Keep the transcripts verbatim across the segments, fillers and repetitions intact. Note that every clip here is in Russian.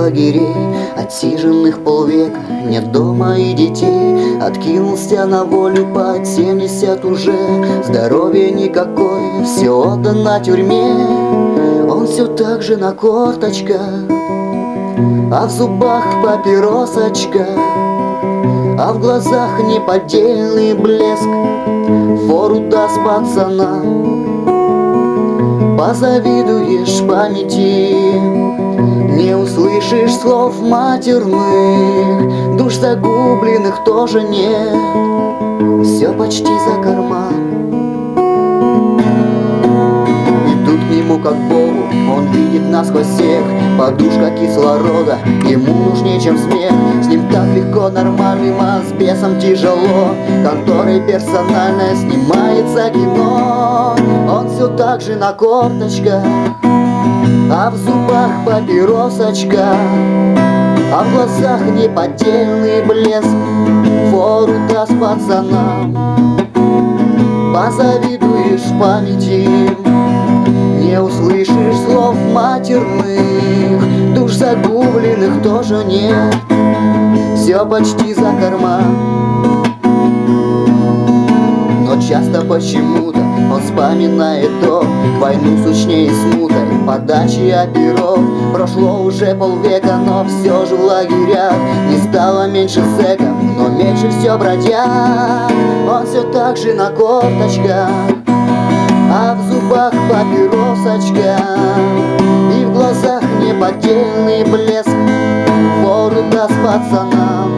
лагерей, отсиженных полвека, нет дома и детей. Откинулся на волю под семьдесят уже, здоровья никакой, все отдано тюрьме. Он все так же на корточках, а в зубах папиросочка, а в глазах неподдельный блеск. Фору даст пацанам, позавидуешь памяти, не услышишь слов матерных, душ загубленных тоже нет, все почти за карман. Идут к нему как к Богу, он видит насквозь всех, подушка кислорода ему нужнее, чем смех. С ним так легко нормальным, а с бесом тяжело, конторой персонально снимается кино. Он все так же на корточках, а в зубах папиросочка, а в глазах неподдельный блеск. Фору даст пацанам, позавидуешь памяти, не услышишь слов матерных, душ загубленных тоже нет, все почти за карман. Но часто почему-то он вспоминает то, войну сучнее смутой, подачи оперов. Прошло уже полвека, но все же в лагерях не стало меньше зэков, но меньше все бродяг. Он все так же на корточках, а в зубах папиросочка, и в глазах неподдельный блеск. Фору даст пацанам,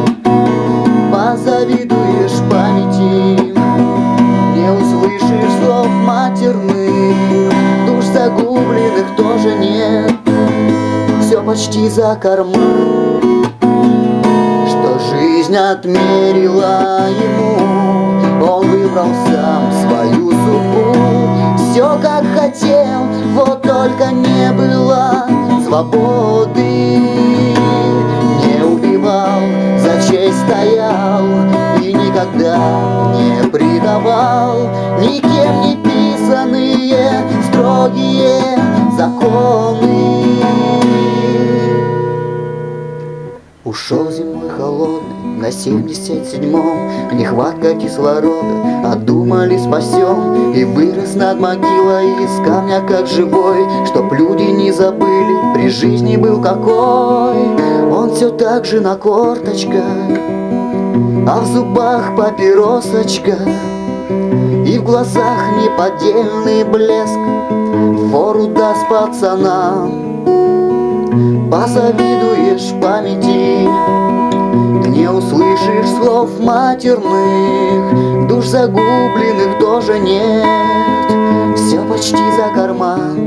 позавидуешь памяти, не услышишь слов матерных, душ загубленных тоже нет, все почти за карман. Что жизнь отмерила ему, он выбрал сам свою судьбу. Все как хотел, вот только не было свободы. Не убивал, за честь стоял и никогда не предавал никем не писанные строгие законы. Ушел зимой холодный на семьдесят седьмом, нехватка кислорода, отдумали спасем. И вырос над могилой из камня как живой, чтоб люди не забыли, при жизни был какой. Он все так же на корточках, а в зубах папиросочка, и в глазах неподдельный блеск. Фору даст пацанам, позавидуешь памяти, не услышишь слов матерных, душ загубленных тоже нет, все почти за карман.